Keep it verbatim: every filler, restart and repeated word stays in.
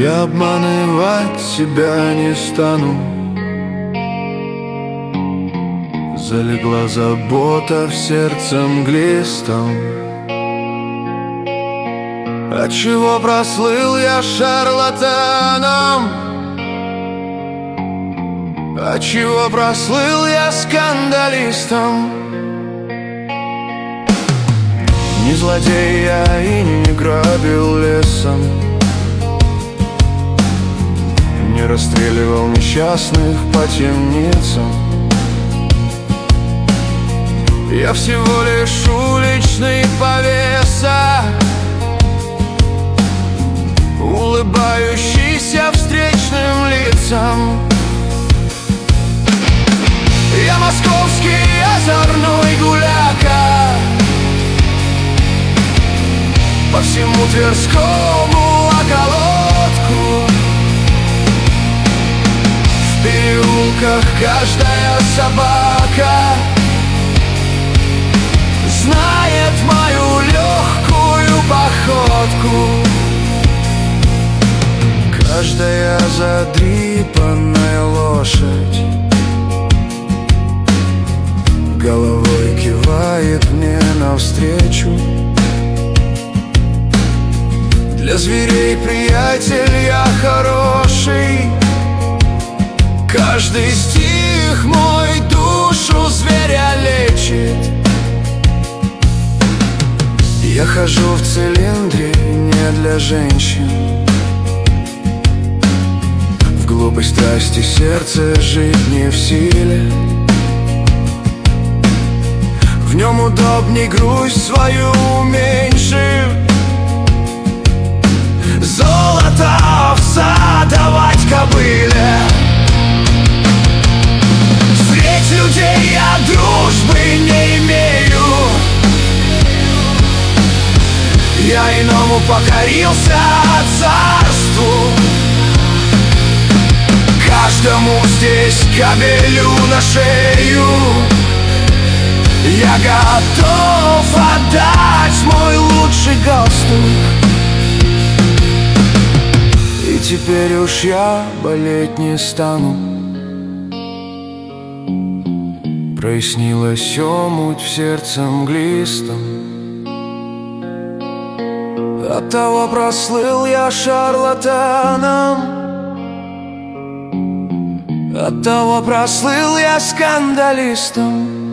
Я обманывать себя не стану. Залегла забота в сердце мглистом. Отчего прослыл я шарлатаном? Отчего прослыл я скандалистом? Не злодей я и не грабил лесом, не расстреливал несчастных по темницам. Я всего лишь уличный повеса, улыбающийся встречным лицам. Я московский озорной гуляка, по всему Тверскому околотку. В переулках каждая собака знает мою легкую походку. Каждая задрипанная лошадь головой кивает мне навстречу. Для зверей приятель я хороший, каждый стих мой душу зверя лечит. Я хожу в цилиндре не для женщин, в глупой страсти сердце жить не в силе. В нем удобней грусть свою уменьшив, золото овса давать кобыле. Встреть людей я дружбы не имею, я иному покорился царству. Каждому здесь кабелю на шею я готов отдать мой лучший галстук. И теперь уж я болеть не стану. Прояснилась омуть в сердце мглистом. Оттого прослыл я шарлатаном, оттого прослыл я скандалистом.